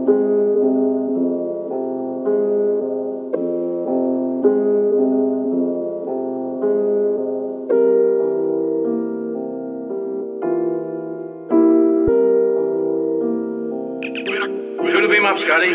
Fill the beam up, Scotty.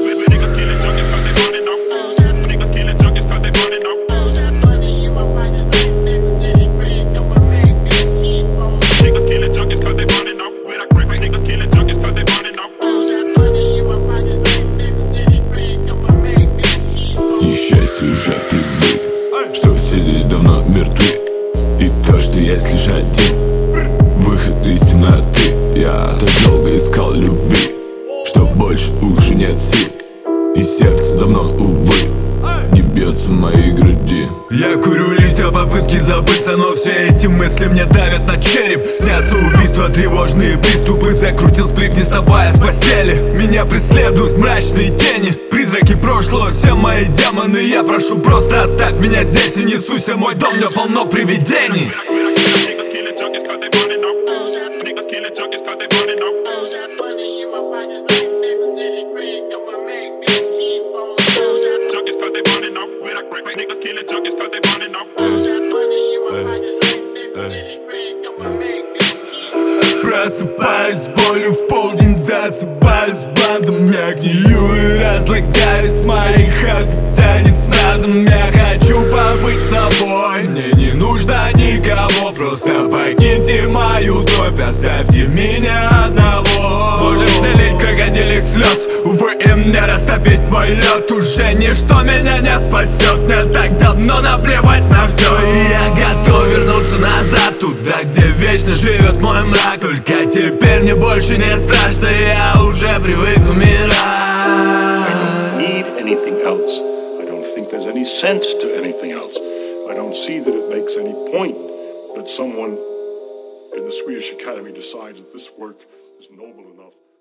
Несчастье уже привык, что все здесь давно мертвы. И то, что есть лишь один выход из темноты. Я так долго искал любви, что больше уже нет сил, и сердце давно, увы, не бьется в моей груди. Я курю листья, попытки забыться, но все эти мысли мне давят на череп. Снятся убийства, тревожные приступы, закрутил сплив, не вставая с постели. Меня преследуют мрачные тени, призраки прошлого, все мои демоны. Я прошу, просто оставь меня здесь и не суйся, мой дом, мне полно привидений. Просыпаюсь с болью в полдень, засыпаюсь бандом. Я гнию и разлагаюсь, с моих хат тянет смрадом. Я хочу побыть собой, мне не нужно никого. Просто покиньте мою топь, оставьте меня одного. Можешь налить крокодилих слез, увы, им не растопить мой лед. Уже ничто меня не спасет, мне так давно наплевать на все. И я готов вернуться назад, туда, где вечно живет мой мрак. Только теперь мне больше не страшно, я уже привык умирать. I don't need anything else. I don't think there's any sense to anything else. I don't see that it makes any point that someone in the Swedish Academy decides that this work is noble enough